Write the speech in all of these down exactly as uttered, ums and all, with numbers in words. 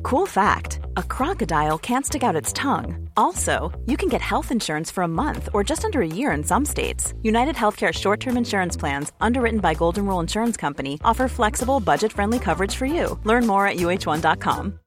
Cool fact, a crocodile can't stick out its tongue. Also, you can get health insurance for a month or just under a year in some states. United Healthcare short-term insurance plans, underwritten by Golden Rule Insurance Company, offer flexible, budget-friendly coverage for you. Learn more at U H one dot com.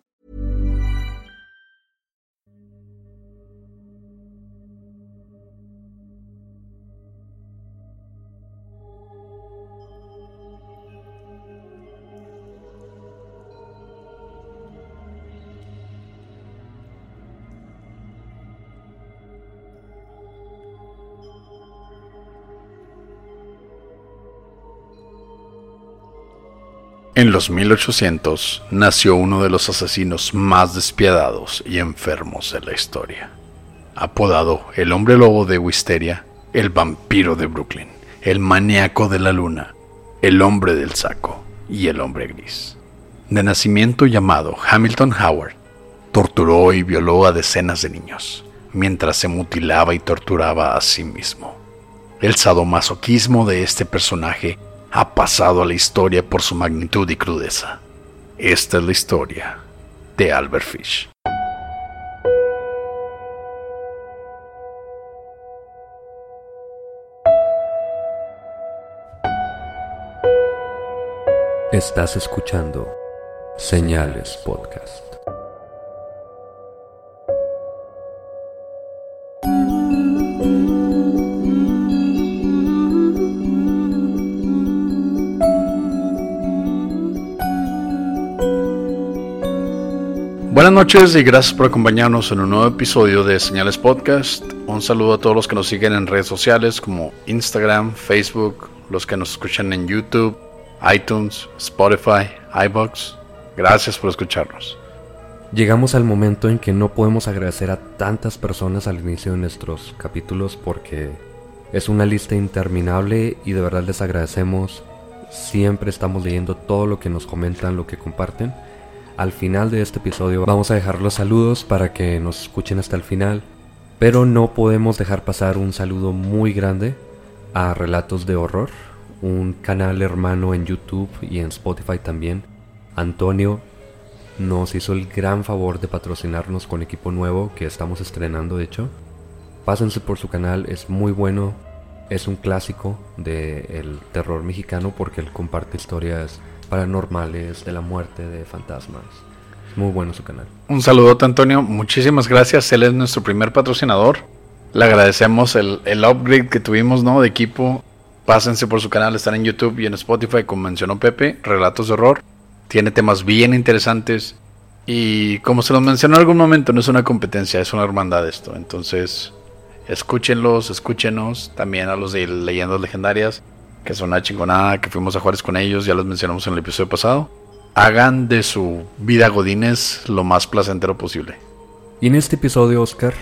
En los mil ochocientos nació uno de los asesinos más despiadados y enfermos de la historia. Apodado el hombre lobo de Wisteria, el vampiro de Brooklyn, el maníaco de la luna, el hombre del saco y el hombre gris. De nacimiento llamado Hamilton Howard, torturó y violó a decenas de niños, mientras se mutilaba y torturaba a sí mismo. El sadomasoquismo de este personaje ha pasado a la historia por su magnitud y crudeza. Esta es la historia de Albert Fish. Estás escuchando Señales Podcast. Buenas noches y gracias por acompañarnos en un nuevo episodio de Señales Podcast. Un saludo a todos los que nos siguen en redes sociales como Instagram, Facebook, los que nos escuchan en YouTube, iTunes, Spotify, iVoox. Gracias por escucharnos. Llegamos al momento en que no podemos agradecer a tantas personas al inicio de nuestros capítulos porque es una lista interminable y de verdad les agradecemos. Siempre estamos leyendo todo lo que nos comentan, lo que comparten. Al final de este episodio vamos a dejar los saludos para que nos escuchen hasta el final, pero no podemos dejar pasar un saludo muy grande a Relatos de Horror, un canal hermano en YouTube y en Spotify también. Antonio nos hizo el gran favor de patrocinarnos con equipo nuevo que estamos estrenando, de hecho. Pásense por su canal, es muy bueno, es un clásico del terror mexicano porque él comparte historias paranormales, de la muerte, de fantasmas. Es muy bueno su canal. Un saludote, Antonio, muchísimas gracias. Él es nuestro primer patrocinador. Le agradecemos el, el upgrade que tuvimos, ¿no? De equipo. Pásense por su canal, están en YouTube y en Spotify, como mencionó Pepe, Relatos de Horror. Tiene temas bien interesantes. Y como se los mencionó en algún momento, no es una competencia, es una hermandad esto. Entonces, escúchenlos, escúchenos. También a los de Leyendas Legendarias, que son una chingonada, que fuimos a Juárez con ellos, ya los mencionamos en el episodio pasado. Hagan de su vida godines lo más placentero posible. Y en este episodio, Oscar,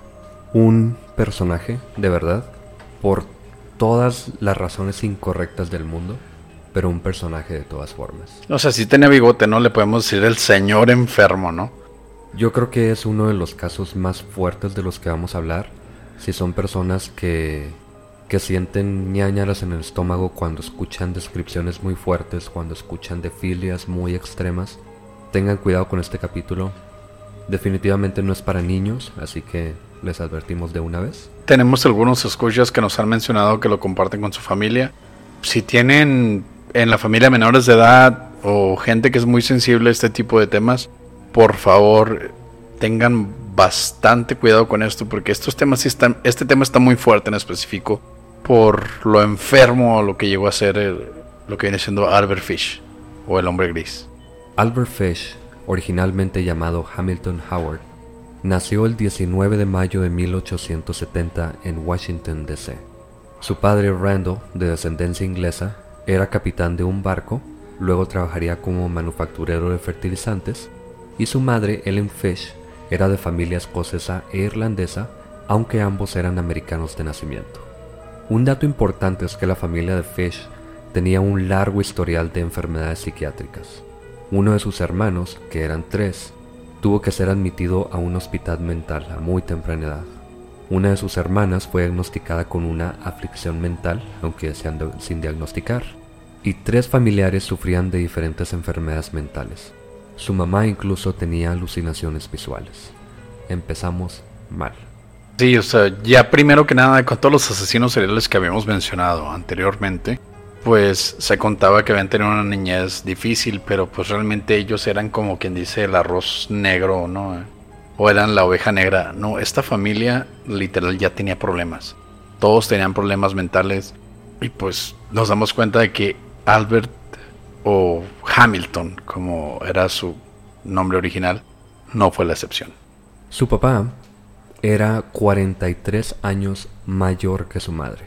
un personaje, de verdad, por todas las razones incorrectas del mundo, pero un personaje de todas formas. O sea, si tenía bigote, ¿no? Le podemos decir el señor enfermo, ¿no? Yo creo que es uno de los casos más fuertes de los que vamos a hablar. Si son personas que... que sienten ñáñaras en el estómago cuando escuchan descripciones muy fuertes, cuando escuchan de filias muy extremas, tengan cuidado con este capítulo. Definitivamente no es para niños, así que les advertimos de una vez. Tenemos algunos escuchas que nos han mencionado que lo comparten con su familia. Si tienen en la familia menores de edad o gente que es muy sensible a este tipo de temas, por favor, tengan bastante cuidado con esto, porque estos temas sí están, este tema está muy fuerte en específico por lo enfermo, lo que llegó a ser el, lo que viene siendo Albert Fish, o el hombre gris. Albert Fish, originalmente llamado Hamilton Howard, nació el diecinueve de mayo de mil ochocientos setenta en Washington, D C Su padre, Randall, de descendencia inglesa, era capitán de un barco, luego trabajaría como manufacturero de fertilizantes, y su madre, Ellen Fish, era de familia escocesa e irlandesa, aunque ambos eran americanos de nacimiento. Un dato importante es que la familia de Fish tenía un largo historial de enfermedades psiquiátricas. Uno de sus hermanos, que eran tres, tuvo que ser admitido a un hospital mental a muy temprana edad. Una de sus hermanas fue diagnosticada con una aflicción mental, aunque sin diagnosticar, y tres familiares sufrían de diferentes enfermedades mentales. Su mamá incluso tenía alucinaciones visuales. Empezamos mal. Sí, o sea, ya primero que nada, con todos los asesinos seriales que habíamos mencionado anteriormente, pues se contaba que habían tenido una niñez difícil, pero pues realmente ellos eran como quien dice el arroz negro, ¿no? O eran la oveja negra. No, esta familia literal ya tenía problemas. Todos tenían problemas mentales y pues nos damos cuenta de que Albert o Hamilton, como era su nombre original, no fue la excepción. Su papá era cuarenta y tres años mayor que su madre.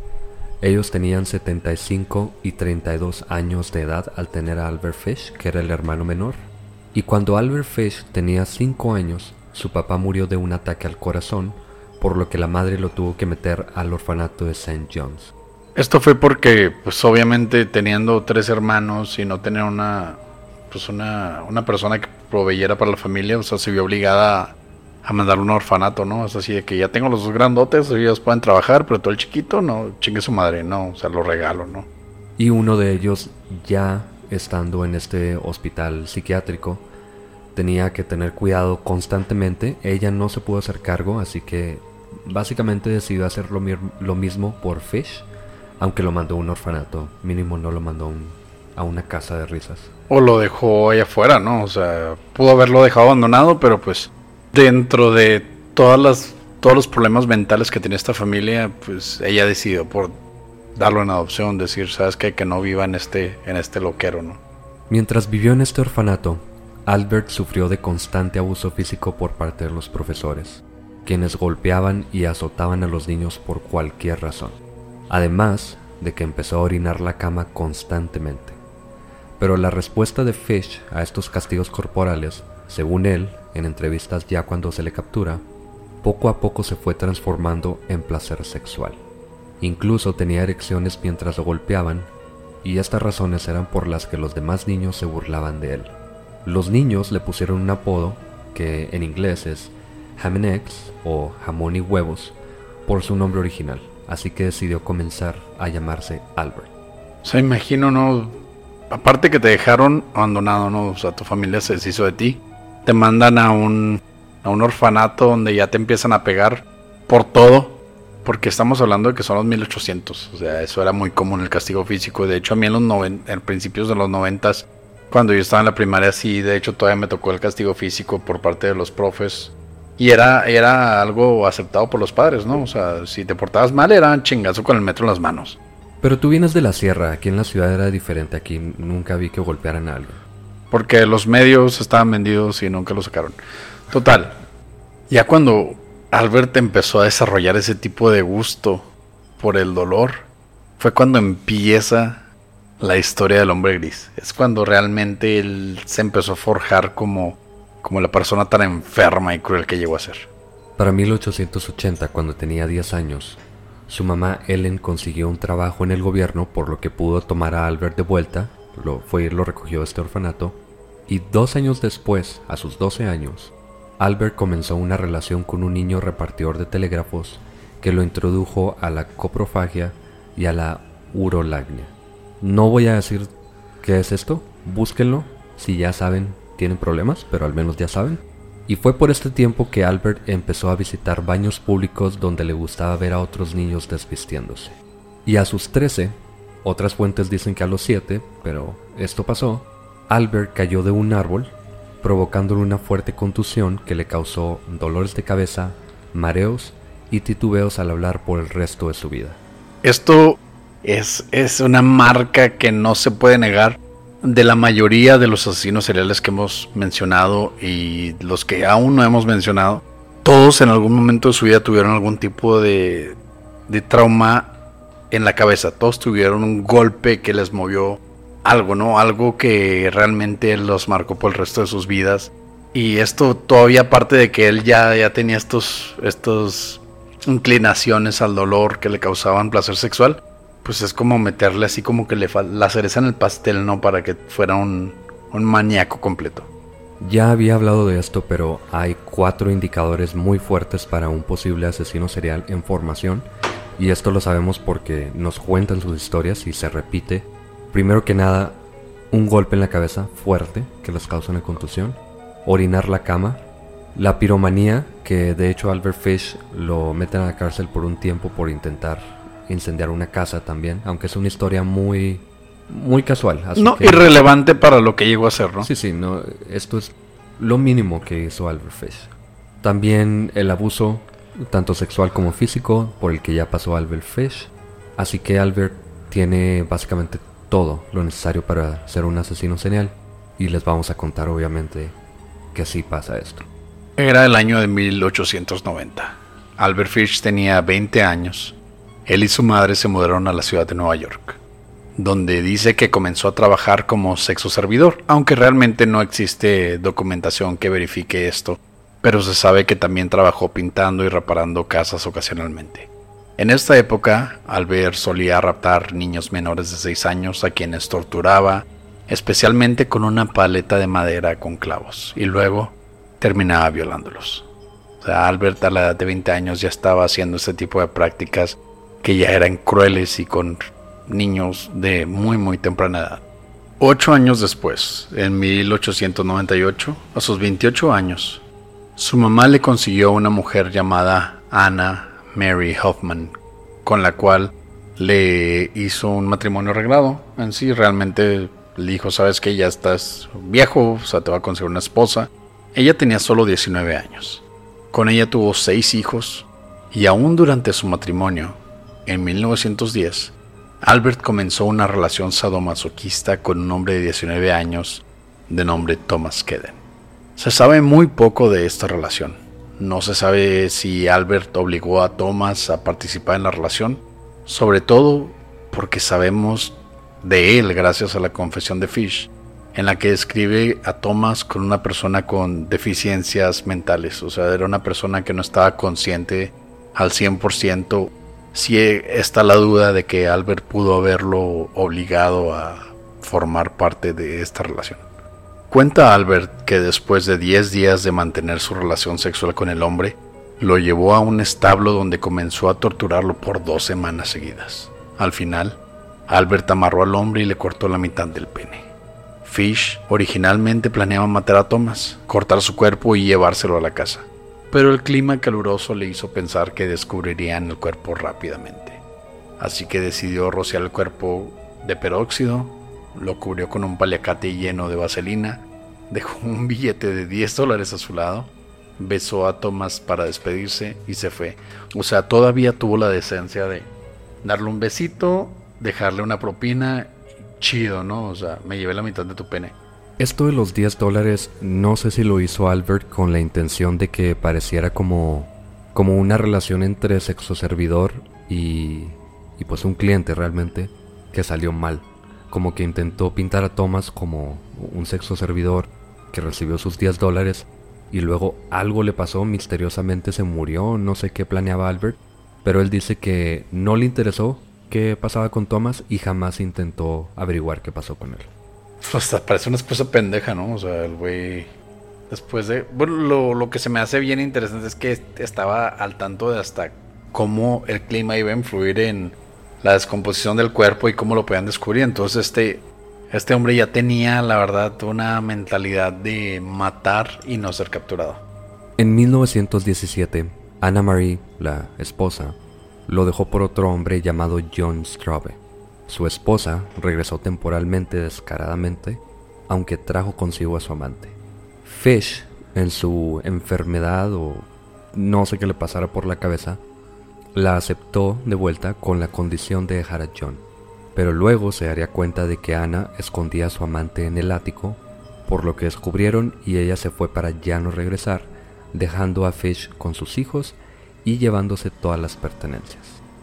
Ellos tenían setenta y cinco y treinta y dos años de edad al tener a Albert Fish, que era el hermano menor. Y cuando Albert Fish tenía cinco años, su papá murió de un ataque al corazón, por lo que la madre lo tuvo que meter al orfanato de Saint John's. Esto fue porque, pues obviamente teniendo tres hermanos y no tener una, pues una, una persona que proveyera para la familia, o sea, se vio obligada a mandar a un orfanato, ¿no? Es así de que ya tengo los dos grandotes, ellos pueden trabajar, pero todo el chiquito, no, chingue su madre, no, o sea, lo regalo, ¿no? Y uno de ellos, ya estando en este hospital psiquiátrico, tenía que tener cuidado constantemente. Ella no se pudo hacer cargo, así que básicamente decidió hacer lo, mi- lo mismo por Fish, aunque lo mandó a un orfanato, mínimo no lo mandó a, un, a una casa de risas. O lo dejó allá afuera, ¿no? O sea, pudo haberlo dejado abandonado, pero pues dentro de todas las, todos los problemas mentales que tenía esta familia, pues ella decidió por darlo en adopción, decir, ¿sabes qué? Que no viva en este, en este loquero, ¿no? Mientras vivió en este orfanato, Albert sufrió de constante abuso físico por parte de los profesores, quienes golpeaban y azotaban a los niños por cualquier razón. Además de que empezó a orinar la cama constantemente. Pero la respuesta de Fish a estos castigos corporales, según él, en entrevistas ya cuando se le captura, poco a poco se fue transformando en placer sexual. Incluso tenía erecciones mientras lo golpeaban, y estas razones eran por las que los demás niños se burlaban de él. Los niños le pusieron un apodo que en inglés es Ham and Eggs o jamón y huevos por su nombre original. Así que decidió comenzar a llamarse Albert. O sea, imagino, ¿no? Aparte que te dejaron abandonado, ¿no? O sea, tu familia se deshizo de ti. Te mandan a un, a un orfanato donde ya te empiezan a pegar por todo. Porque estamos hablando de que son los mil ochocientos. O sea, eso era muy común, el castigo físico. De hecho, a mí en los noven, en principios de los noventas, cuando yo estaba en la primaria, sí, de hecho todavía me tocó el castigo físico por parte de los profes. Y era, era algo aceptado por los padres, ¿no? O sea, si te portabas mal era un chingazo con el metro en las manos. Pero tú vienes de la sierra, aquí en la ciudad era diferente, aquí nunca vi que golpearan a alguien. Porque los medios estaban vendidos y nunca los sacaron. Total, ya cuando Albert empezó a desarrollar ese tipo de gusto por el dolor, fue cuando empieza la historia del hombre gris. Es cuando realmente él se empezó a forjar como... como la persona tan enferma y cruel que llegó a ser. Para mil ochocientos ochenta, cuando tenía diez años, su mamá Ellen consiguió un trabajo en el gobierno, por lo que pudo tomar a Albert de vuelta, lo fue y lo recogió de este orfanato, y dos años después, a sus doce años, Albert comenzó una relación con un niño repartidor de telégrafos que lo introdujo a la coprofagia y a la urolagnia. No voy a decir qué es esto, búsquenlo, si ya saben. Tienen problemas, pero al menos ya saben. Y fue por este tiempo que Albert empezó a visitar baños públicos donde le gustaba ver a otros niños desvistiéndose. Y a sus trece, otras fuentes dicen que a los siete, pero esto pasó, Albert cayó de un árbol, provocándole una fuerte contusión que le causó dolores de cabeza, mareos y titubeos al hablar por el resto de su vida. Esto es, es una marca que no se puede negar de la mayoría de los asesinos seriales que hemos mencionado y los que aún no hemos mencionado. Todos en algún momento de su vida tuvieron algún tipo de, de trauma en la cabeza. Todos tuvieron un golpe que les movió algo, ¿no? Algo que realmente los marcó por el resto de sus vidas. Y esto todavía, aparte de que él ya, ya tenía estos, estos inclinaciones al dolor que le causaban placer sexual, pues es como meterle así como que le falta la cereza en el pastel, ¿no? Para que fuera un, un maníaco completo. Ya había hablado de esto, pero hay cuatro indicadores muy fuertes para un posible asesino serial en formación. Y esto lo sabemos porque nos cuentan sus historias y se repite. Primero que nada, un golpe en la cabeza fuerte que les causa una contusión, orinar la cama, la piromanía, que de hecho Albert Fish lo meten a la cárcel por un tiempo por intentar incendiar una casa también, aunque es una historia muy muy casual. Así no, que, irrelevante para lo que llegó a ser, ¿no? Sí, sí, no, esto es lo mínimo que hizo Albert Fish. También el abuso, tanto sexual como físico, por el que ya pasó Albert Fish. Así que Albert tiene básicamente todo lo necesario para ser un asesino serial. Y les vamos a contar obviamente que sí pasa esto. Era el año de mil ochocientos noventa. Albert Fish tenía veinte años. Él y su madre se mudaron a la ciudad de Nueva York, donde dice que comenzó a trabajar como sexo servidor, aunque realmente no existe documentación que verifique esto, pero se sabe que también trabajó pintando y reparando casas ocasionalmente. En esta época, Albert solía raptar niños menores de seis años a quienes torturaba, especialmente con una paleta de madera con clavos, y luego terminaba violándolos. O sea, Albert a la edad de veinte años ya estaba haciendo este tipo de prácticas que ya eran crueles y con niños de muy muy temprana edad. Ocho años después, en mil ochocientos noventa y ocho, a sus veintiocho años, su mamá le consiguió una mujer llamada Anna Mary Hoffman, con la cual le hizo un matrimonio arreglado. En sí, realmente le dijo, sabes que ya estás viejo, o sea, te va a conseguir una esposa. Ella tenía solo diecinueve años. Con ella tuvo seis hijos, y aún durante su matrimonio, en mil novecientos diez, Albert comenzó una relación sadomasoquista con un hombre de diecinueve años de nombre Thomas Kedden. Se sabe muy poco de esta relación. No se sabe si Albert obligó a Thomas a participar en la relación, sobre todo porque sabemos de él gracias a la confesión de Fish, en la que describe a Thomas con una persona con deficiencias mentales. O sea, era una persona que no estaba consciente al cien por ciento. Sí está la duda de que Albert pudo haberlo obligado a formar parte de esta relación. Cuenta Albert que después de diez días de mantener su relación sexual con el hombre, lo llevó a un establo donde comenzó a torturarlo por dos semanas seguidas. Al final, Albert amarró al hombre y le cortó la mitad del pene. Fish originalmente planeaba matar a Thomas, cortar su cuerpo y llevárselo a la casa, pero el clima caluroso le hizo pensar que descubrirían el cuerpo rápidamente. Así que decidió rociar el cuerpo de peróxido, lo cubrió con un paliacate lleno de vaselina, dejó un billete de diez dólares a su lado, besó a Thomas para despedirse y se fue. O sea, todavía tuvo la decencia de darle un besito, dejarle una propina, chido, ¿no? O sea, me llevé la mitad de tu pene. Esto de los diez dólares, no sé si lo hizo Albert con la intención de que pareciera como, como una relación entre sexo servidor y, y pues un cliente realmente, que salió mal. Como que intentó pintar a Thomas como un sexo servidor que recibió sus diez dólares y luego algo le pasó, misteriosamente se murió, no sé qué planeaba Albert, pero él dice que no le interesó qué pasaba con Thomas y jamás intentó averiguar qué pasó con él. Hasta parece una excusa pendeja, ¿no? O sea, el güey, después de... Bueno, lo, lo que se me hace bien interesante es que estaba al tanto de hasta cómo el clima iba a influir en la descomposición del cuerpo y cómo lo podían descubrir. Entonces este, este hombre ya tenía, la verdad, una mentalidad de matar y no ser capturado. En mil novecientos diecisiete, Anna Marie, la esposa, lo dejó por otro hombre llamado John Straube. Su esposa regresó temporalmente descaradamente, aunque trajo consigo a su amante. Fish, en su enfermedad o no sé qué le pasara por la cabeza, la aceptó de vuelta con la condición de dejar a John. Pero luego se daría cuenta de que Anna escondía a su amante en el ático, por lo que descubrieron y ella se fue para ya no regresar, dejando a Fish con sus hijos y llevándose todas las pertenencias.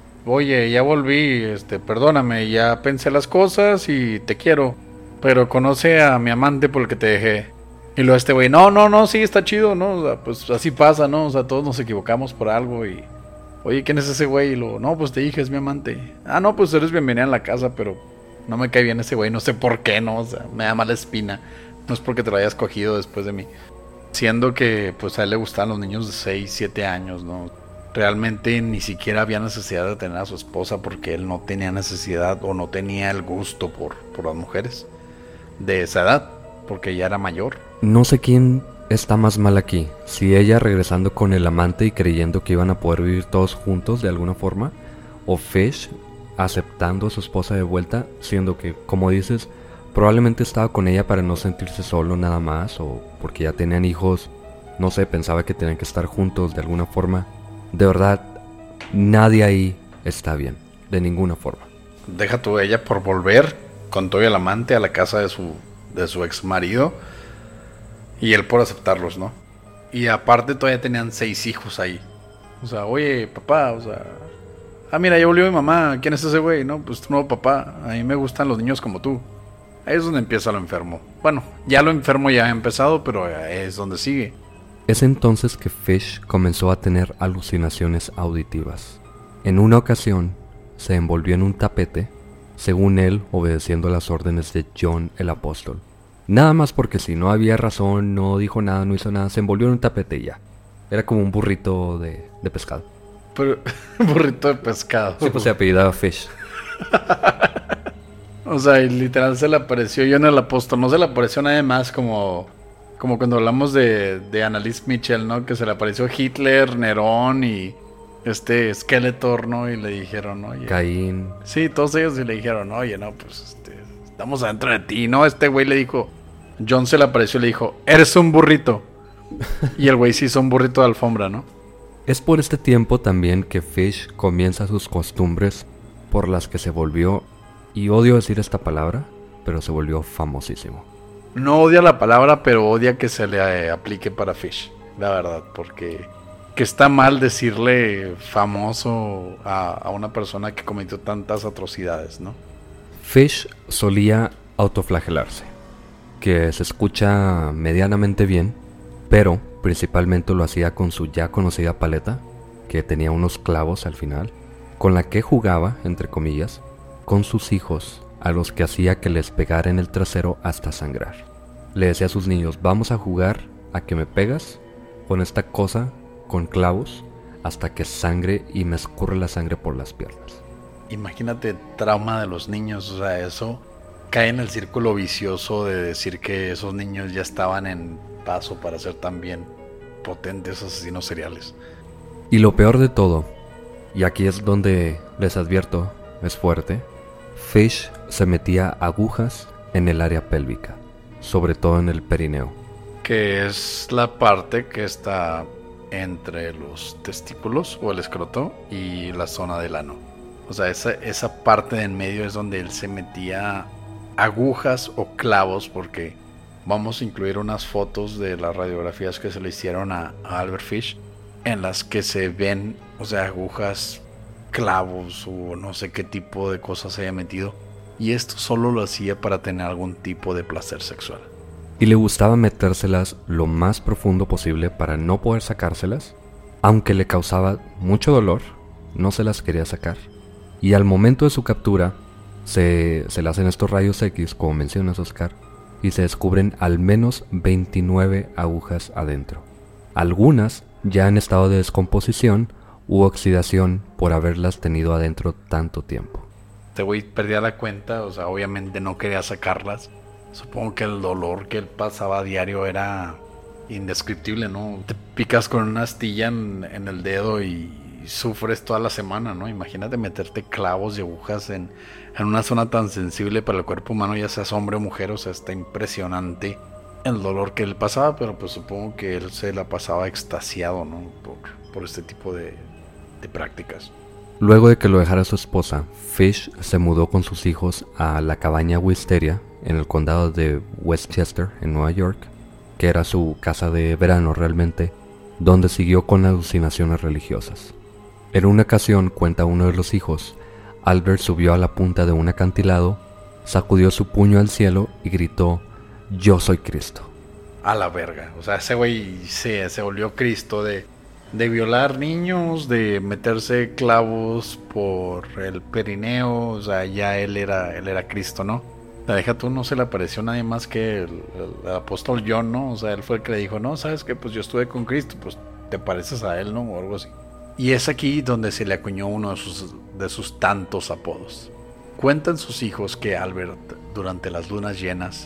Oye, ya volví, este, perdóname, ya pensé las cosas y te quiero, pero conoce a mi amante por el que te dejé. Y luego este güey, no, no, no, sí, está chido, ¿no? O sea, pues así pasa, ¿no? O sea, todos nos equivocamos por algo y... Oye, ¿quién es ese güey? Y luego, no, pues te dije, es mi amante. Ah, no, pues eres bienvenida en la casa, pero no me cae bien ese güey, no sé por qué, ¿no? O sea, me da mala espina. No es porque te lo hayas cogido después de mí. Siendo que, pues a él le gustaban los niños de seis, siete años, ¿no? Realmente ni siquiera había necesidad de tener a su esposa porque él no tenía necesidad o no tenía el gusto por, por las mujeres. de esa edad, porque ya era mayor. No sé quién está más mal aquí, si ella regresando con el amante y creyendo que iban a poder vivir todos juntos de alguna forma, o Fish aceptando a su esposa de vuelta, siendo que, como dices, probablemente estaba con ella para no sentirse solo nada más, o porque ya tenían hijos, no sé, pensaba que tenían que estar juntos de alguna forma. De verdad, nadie ahí está bien, de ninguna forma. Deja tú, ella por volver con todo el amante a la casa de su, de su ex marido, y él por aceptarlos, ¿no? Y aparte todavía tenían seis hijos ahí. O sea, oye, papá, o sea... Ah, mira, ya volvió mi mamá. ¿Quién es ese güey? No, pues tu nuevo papá. A mí me gustan los niños como tú. Ahí es donde empieza lo enfermo. Bueno, ya lo enfermo ya ha empezado, pero es donde sigue. Es entonces que Fish comenzó a tener alucinaciones auditivas. En una ocasión, se envolvió en un tapete, según él, obedeciendo las órdenes de John el apóstol. Nada más porque si no había razón, no dijo nada, no hizo nada, se envolvió en un tapete y ya. Era como un burrito de, de pescado. Pero, burrito de pescado. Sí, pues se apellidaba Fish. O sea, y literal se le apareció John el apóstol. No se le apareció nadie más, como, como cuando hablamos de, de Annalise Mitchell, ¿no? Que se le apareció Hitler, Nerón y este Skeletor, ¿no? Y le dijeron, oye... Caín. Sí, todos ellos y le dijeron, oye, no, pues este, estamos adentro de ti, ¿no? Este güey le dijo... John se le apareció y le dijo, eres un burrito. Y el güey sí hizo un burrito de alfombra, ¿no? Es por este tiempo también que Fish comienza sus costumbres por las que se volvió, y odio decir esta palabra, pero se volvió famosísimo. No odia la palabra, pero odia que se le eh, aplique para Fish, la verdad, porque que está mal decirle famoso a, a una persona que cometió tantas atrocidades, ¿no? Fish solía autoflagelarse, que se escucha medianamente bien, pero principalmente lo hacía con su ya conocida paleta, que tenía unos clavos al final, con la que jugaba, entre comillas, con sus hijos, a los que hacía que les pegara en el trasero hasta sangrar. Le decía a sus niños, vamos a jugar a que me pegas con esta cosa, con clavos, hasta que sangre y me escurre la sangre por las piernas. Imagínate el trauma de los niños, o sea, eso cae en el círculo vicioso de decir que esos niños ya estaban en paso para ser también potentes asesinos seriales. Y lo peor de todo, y aquí es donde les advierto, es fuerte, Fish se metía agujas en el área pélvica, sobre todo en el perineo. Que es la parte que está entre los testículos o el escroto y la zona del ano. O sea, esa, esa parte de en medio es donde él se metía agujas o clavos, porque vamos a incluir unas fotos de las radiografías que se le hicieron a, a Albert Fish, en las que se ven, o sea, agujas, clavos o no sé qué tipo de cosas se haya metido, y esto solo lo hacía para tener algún tipo de placer sexual. Y le gustaba metérselas lo más profundo posible para no poder sacárselas, aunque le causaba mucho dolor, no se las quería sacar. Y al momento de su captura, se, se le hacen estos rayos X, como mencionas, Oscar, y se descubren al menos veintinueve agujas adentro. Algunas ya en estado de descomposición u oxidación por haberlas tenido adentro tanto tiempo. Este güey perdía la cuenta, o sea, obviamente no quería sacarlas. Supongo que el dolor que él pasaba a diario era indescriptible, ¿no? Te picas con una astilla en, en el dedo y sufres toda la semana, ¿no? Imagínate meterte clavos y agujas en, en una zona tan sensible para el cuerpo humano, ya seas hombre o mujer. O sea, está impresionante el dolor que él pasaba, pero pues supongo que él se la pasaba extasiado, ¿no? Por, por este tipo de, de prácticas. Luego de que lo dejara su esposa, Fish se mudó con sus hijos a la cabaña Wisteria, en el condado de Westchester, en Nueva York, que era su casa de verano realmente, donde siguió con alucinaciones religiosas. En una ocasión, cuenta uno de los hijos, Albert subió a la punta de un acantilado, sacudió su puño al cielo y gritó, "Yo soy Cristo". A la verga, o sea, ese güey se, se volvió Cristo de, de violar niños, de meterse clavos por el perineo, o sea, ya él era, él era Cristo, ¿no? La deja tú, no se le apareció nadie más que el, el, el apóstol John, ¿no? O sea, él fue el que le dijo, no, ¿sabes qué? Pues yo estuve con Cristo, pues te pareces a él, ¿no? O algo así. Y es aquí donde se le acuñó uno de sus, de sus tantos apodos. Cuentan sus hijos que Albert, durante las lunas llenas,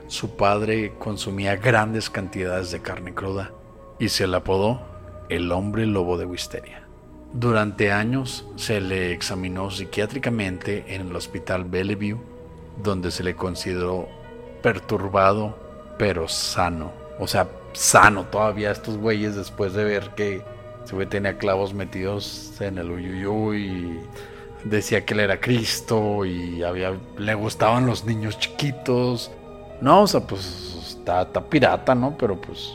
su padre consumía grandes cantidades de carne cruda y se le apodó el hombre lobo de Wisteria. Durante años se le examinó psiquiátricamente en el hospital Bellevue, donde se le consideró perturbado pero sano. O sea, sano todavía estos güeyes, después de ver que ese güey tenía clavos metidos en el uyuyuy y decía que él era Cristo y había, le gustaban los niños chiquitos. No, o sea, pues está, está pirata, ¿no? Pero pues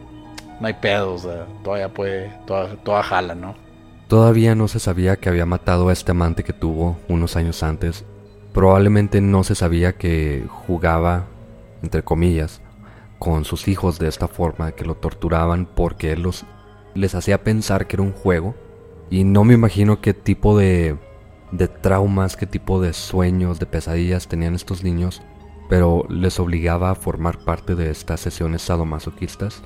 no hay pedo, o sea, todavía puede, toda, toda jala, ¿no? Todavía no se sabía que había matado a este amante que tuvo unos años antes. Probablemente no se sabía que jugaba, entre comillas, con sus hijos de esta forma, que lo torturaban porque él los, les hacía pensar que era un juego. Y no me imagino qué tipo de, de traumas, qué tipo de sueños, de pesadillas tenían estos niños, pero les obligaba a formar parte de estas sesiones sadomasoquistas.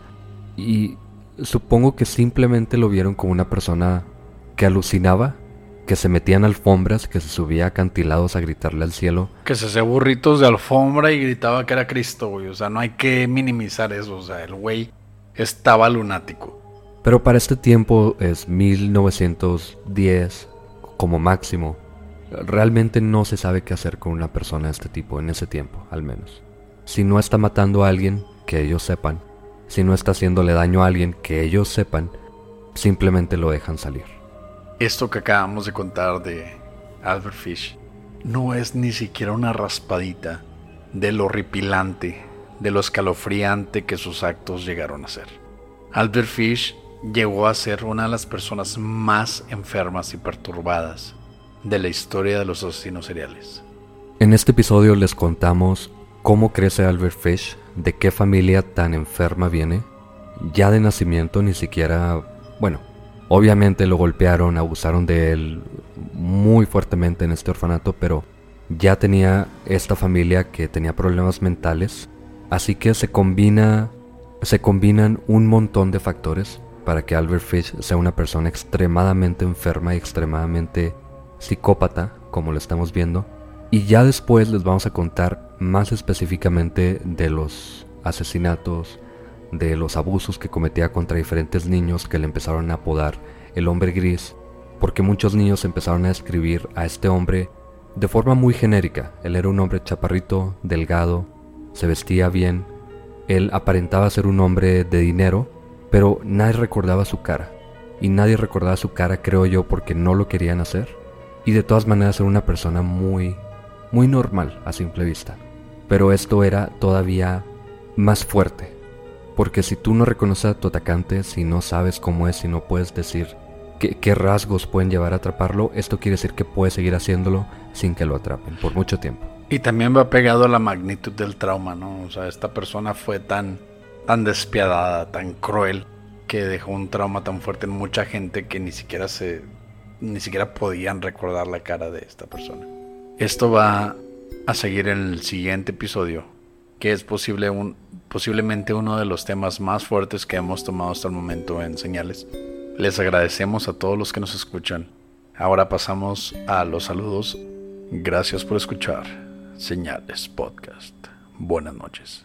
Y supongo que simplemente lo vieron como una persona que alucinaba, que se metía en alfombras, que se subía a acantilados a gritarle al cielo. Que se hacía burritos de alfombra y gritaba que era Cristo, güey. O sea, no hay que minimizar eso. O sea, el güey estaba lunático. Pero para este tiempo es mil novecientos diez como máximo. Realmente no se sabe qué hacer con una persona de este tipo en ese tiempo, al menos. Si no está matando a alguien, que ellos sepan. Si no está haciéndole daño a alguien, que ellos sepan. Simplemente lo dejan salir. Esto que acabamos de contar de Albert Fish no es ni siquiera una raspadita de lo horripilante, de lo escalofriante que sus actos llegaron a ser. Albert Fish llegó a ser una de las personas más enfermas y perturbadas de la historia de los asesinos seriales. En este episodio les contamos cómo crece Albert Fish, de qué familia tan enferma viene. Ya de nacimiento ni siquiera, bueno, obviamente lo golpearon, abusaron de él muy fuertemente en este orfanato, pero ya tenía esta familia que tenía problemas mentales, así que se combina, se combinan un montón de factores para que Albert Fish sea una persona extremadamente enferma y extremadamente psicópata, como lo estamos viendo. Y ya después les vamos a contar más específicamente de los asesinatos, de los abusos que cometía contra diferentes niños, que le empezaron a apodar el hombre gris, porque muchos niños empezaron a describir a este hombre de forma muy genérica. Él era un hombre chaparrito, delgado, se vestía bien, él aparentaba ser un hombre de dinero, pero nadie recordaba su cara, y nadie recordaba su cara, creo yo, porque no lo querían hacer, y de todas maneras era una persona muy, muy normal a simple vista. Pero esto era todavía más fuerte, porque si tú no reconoces a tu atacante, si no sabes cómo es, si no puedes decir qué, qué rasgos pueden llevar a atraparlo, esto quiere decir que puedes seguir haciéndolo sin que lo atrapen por mucho tiempo. Y también va pegado a la magnitud del trauma, ¿no? O sea, esta persona fue tan, tan despiadada, tan cruel, que dejó un trauma tan fuerte en mucha gente que ni siquiera se, ni siquiera podían recordar la cara de esta persona. Esto va a seguir en el siguiente episodio, que es posible un, posiblemente uno de los temas más fuertes que hemos tomado hasta el momento en Señales. Les agradecemos a todos los que nos escuchan. Ahora pasamos a los saludos. Gracias por escuchar Señales Podcast. Buenas noches.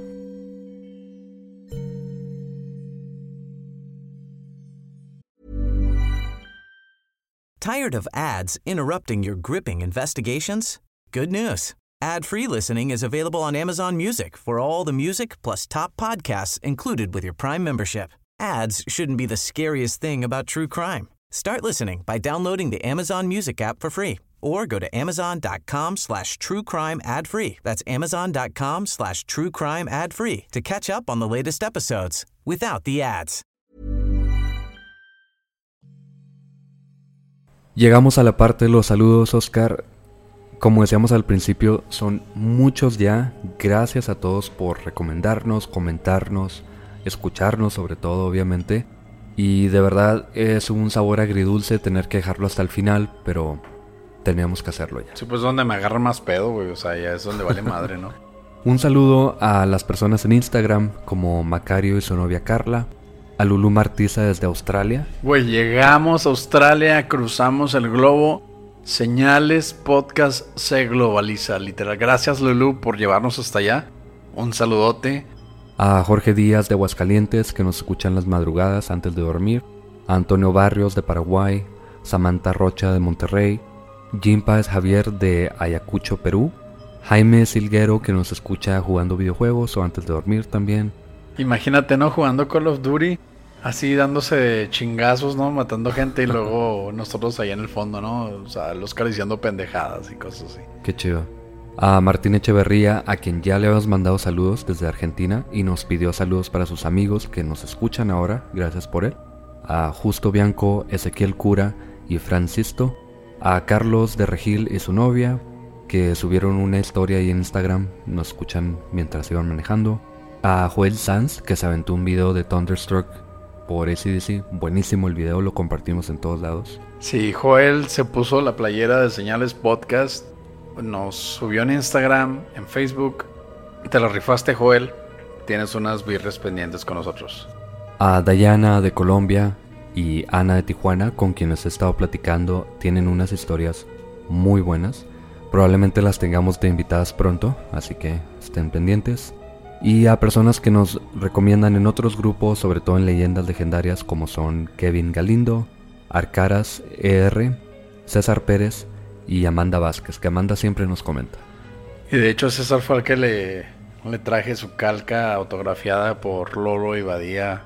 Tired of ads interrupting your gripping investigations? Good news. Ad-free listening is available on Amazon Music for all the music plus top podcasts included with your Prime membership. Ads shouldn't be the scariest thing about true crime. Start listening by downloading the Amazon Music app for free or go to amazon.com slash true crime ad free. That's amazon.com slash true crime ad free to catch up on the latest episodes without the ads. Llegamos a la parte de los saludos, Oscar. Como decíamos al principio, son muchos ya. Gracias a todos por recomendarnos, comentarnos, escucharnos sobre todo, obviamente. Y de verdad es un sabor agridulce tener que dejarlo hasta el final, pero teníamos que hacerlo ya. Sí, pues donde me agarra más pedo, güey. O sea, ya es donde vale madre, ¿no? Un saludo a las personas en Instagram, como Macario y su novia Carla. A Lulu Martiza desde Australia. Güey, llegamos a Australia, cruzamos el globo. Señales Podcast se globaliza, literal. Gracias, Lulu, por llevarnos hasta allá. un saludote. A Jorge Díaz de Aguascalientes, que nos escucha en las madrugadas antes de dormir. A Antonio Barrios de Paraguay. Samantha Rocha de Monterrey. Jim Páez Javier de Ayacucho, Perú. Jaime Silguero, que nos escucha jugando videojuegos o antes de dormir también. Imagínate, ¿no? Jugando Call of Duty, así dándose chingazos, ¿no? Matando gente y luego nosotros ahí en el fondo, ¿no? O sea, los diciendo pendejadas y cosas así. Qué chido. A Martín Echeverría, a quien ya le habíamos mandado saludos desde Argentina y nos pidió saludos para sus amigos que nos escuchan ahora, gracias por él. A Justo Bianco, Ezequiel Cura y Francisco. A Carlos de Regil y su novia, que subieron una historia ahí en Instagram, nos escuchan mientras iban manejando. A Joel Sanz, que se aventó un video de Thunderstruck por A C D C, buenísimo el video, lo compartimos en todos lados. Sí, Joel se puso la playera de Señales Podcast, nos subió en Instagram, en Facebook, te la rifaste, Joel, tienes unas birres pendientes con nosotros. A Dayana de Colombia y Ana de Tijuana, con quienes he estado platicando, tienen unas historias muy buenas, probablemente las tengamos de invitadas pronto, así que estén pendientes. Y a personas que nos recomiendan en otros grupos, sobre todo en leyendas legendarias, como son Kevin Galindo, Arcaras E R, César Pérez y Amanda Vázquez, que Amanda siempre nos comenta. Y de hecho César fue el que le, le traje su calca autografiada por Lolo y Badía,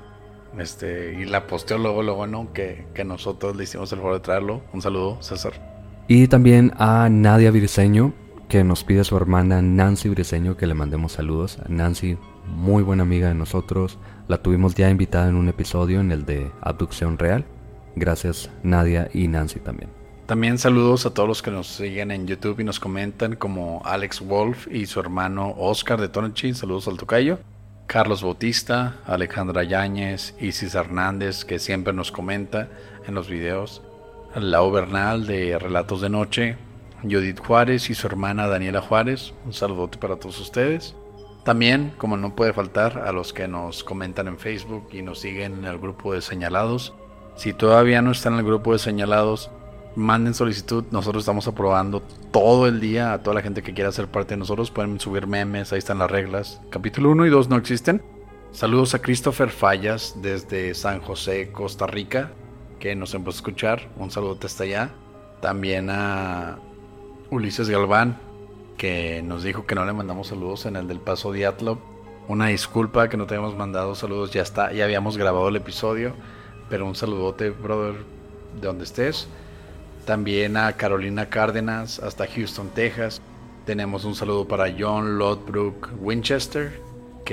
este, y la posteó luego, luego, ¿no? Que, que nosotros le hicimos el favor de traerlo. Un saludo, César. Y también a Nadia Briseño, que nos pide a su hermana Nancy Briseño que le mandemos saludos. Nancy, muy buena amiga de nosotros, la tuvimos ya invitada en un episodio, en el de Abducción Real. Gracias Nadia y Nancy también. También saludos a todos los que nos siguen en YouTube y nos comentan, como Alex Wolf y su hermano Oscar de Tonchi, saludos al tocayo. Carlos Bautista, Alejandra Yáñez, Isis Hernández, que siempre nos comenta en los videos. Lau Bernal de Relatos de Noche, Judith Juárez y su hermana Daniela Juárez, un saludote para todos ustedes. También, como no puede faltar, a los que nos comentan en Facebook y nos siguen en el grupo de Señalados. Si todavía no están en el grupo de Señalados, manden solicitud, nosotros estamos aprobando todo el día a toda la gente que quiera ser parte de nosotros. Pueden subir memes, ahí están las reglas. Capítulo uno y dos no existen. Saludos a Christopher Fallas desde San José, Costa Rica, que nos empezó a escuchar, un saludote hasta allá. También a Ulises Galván, que nos dijo que no le mandamos saludos en el del Paso Diatlov. Una disculpa que no te habíamos mandado saludos, ya está, ya habíamos grabado el episodio, pero un saludote, brother, de donde estés. También a Carolina Cárdenas hasta Houston, Texas. Tenemos un saludo para John Lodbrook Winchester,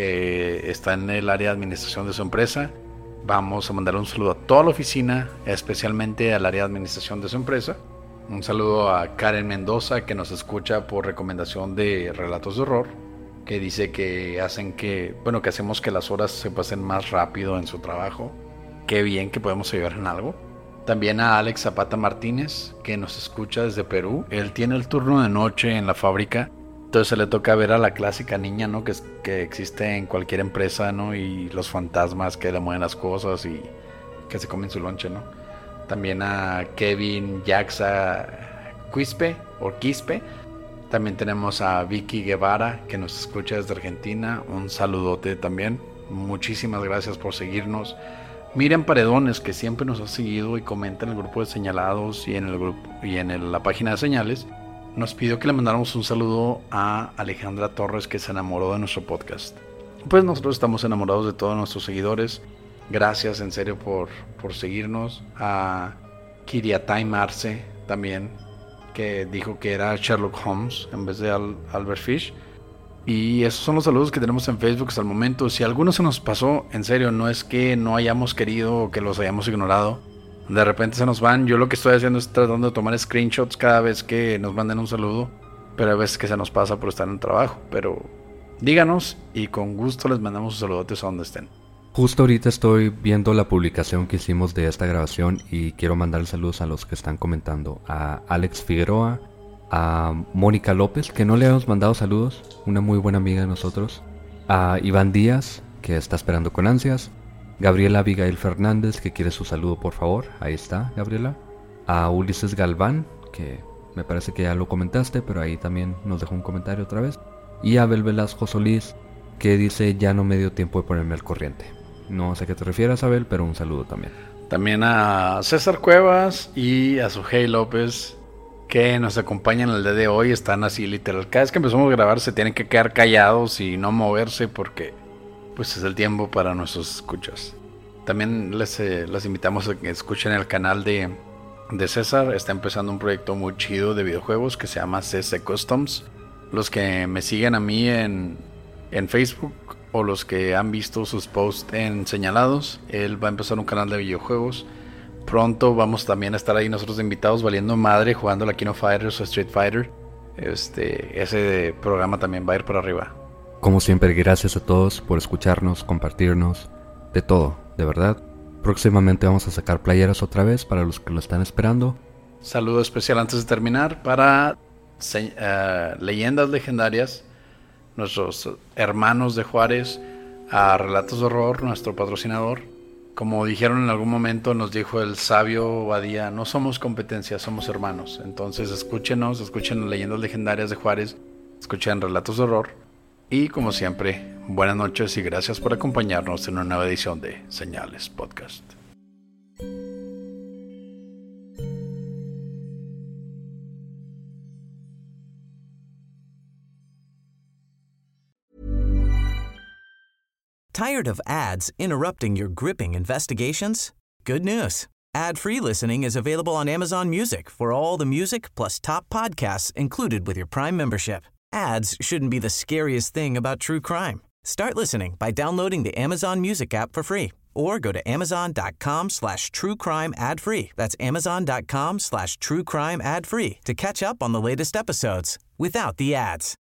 que está en el área de administración de su empresa. Vamos a mandar un saludo a toda la oficina, especialmente al área de administración de su empresa. Un saludo a Karen Mendoza, que nos escucha por recomendación de Relatos de Horror, que dice que hacen que, bueno, que hacemos que las horas se pasen más rápido en su trabajo. Qué bien que podemos ayudar en algo. También a Alex Zapata Martínez, que nos escucha desde Perú. Él tiene el turno de noche en la fábrica, entonces se le toca ver a la clásica niña, ¿no? Que, que existe en cualquier empresa, ¿no? Y los fantasmas que le mueven las cosas y que se comen su lonche, ¿no? También a Kevin Jaxa Quispe, o Quispe. También tenemos a Vicky Guevara, que nos escucha desde Argentina. Un saludote también. Muchísimas gracias por seguirnos. Miriam Paredones, que siempre nos ha seguido y comenta en el grupo de Señalados y en el grupo y en el, la página de Señales, nos pidió que le mandáramos un saludo a Alejandra Torres, que se enamoró de nuestro podcast. Pues nosotros estamos enamorados de todos nuestros seguidores. Gracias en serio por, por seguirnos. A Kiriatay Marce también, que dijo que era Sherlock Holmes en vez de Al, Albert Fish. Y esos son los saludos que tenemos en Facebook hasta el momento. Si alguno se nos pasó, en serio, no es que no hayamos querido o que los hayamos ignorado. De repente se nos van. Yo lo que estoy haciendo es tratando de tomar screenshots cada vez que nos manden un saludo. Pero hay veces que se nos pasa por estar en el trabajo. Pero díganos y con gusto les mandamos sus saludotes a donde estén. Justo ahorita estoy viendo la publicación que hicimos de esta grabación y quiero mandar saludos a los que están comentando. A Alex Figueroa, a Mónica López, que no le hemos mandado saludos, una muy buena amiga de nosotros. A Iván Díaz, que está esperando con ansias. Gabriela Abigail Fernández, que quiere su saludo, por favor. Ahí está, Gabriela. A Ulises Galván, que me parece que ya lo comentaste, pero ahí también nos dejó un comentario otra vez. Y a Abel Velasco Solís, que dice ya no me dio tiempo de ponerme al corriente. No sé a qué te refieres, Abel, pero un saludo también. También a César Cuevas y a Sujei López, que nos acompañan el día de hoy. Están así literal, cada vez que empezamos a grabar se tienen que quedar callados y no moverse porque pues es el tiempo para nuestros escuchas. También les, eh, les invitamos a que escuchen el canal de, de César. Está empezando un proyecto muy chido de videojuegos que se llama C C Customs. Los que me siguen a mí en, en Facebook o los que han visto sus posts en Señalados, él va a empezar un canal de videojuegos. Pronto vamos también a estar ahí nosotros invitados valiendo madre, jugando la King of Fighters o Street Fighter. Este, ese programa también va a ir para arriba. Como siempre, gracias a todos por escucharnos, compartirnos, de todo, de verdad. Próximamente vamos a sacar playeras otra vez para los que lo están esperando. Saludo especial antes de terminar para uh, Leyendas Legendarias, nuestros hermanos de Juárez, a Relatos de Horror, nuestro patrocinador. Como dijeron en algún momento, nos dijo el sabio Badía, no somos competencia, somos hermanos. Entonces escúchenos, escuchen Leyendas Legendarias de Juárez, escuchen Relatos de Horror. Y como siempre, buenas noches y gracias por acompañarnos en una nueva edición de Señales Podcast. Tired of ads interrupting your gripping investigations? Good news. Ad-free listening is available on Amazon Music for all the music plus top podcasts included with your Prime membership. Ads shouldn't be the scariest thing about true crime. Start listening by downloading the Amazon Music app for free or go to amazon.com slash true crime ad free. That's amazon.com slash true crime ad free to catch up on the latest episodes without the ads.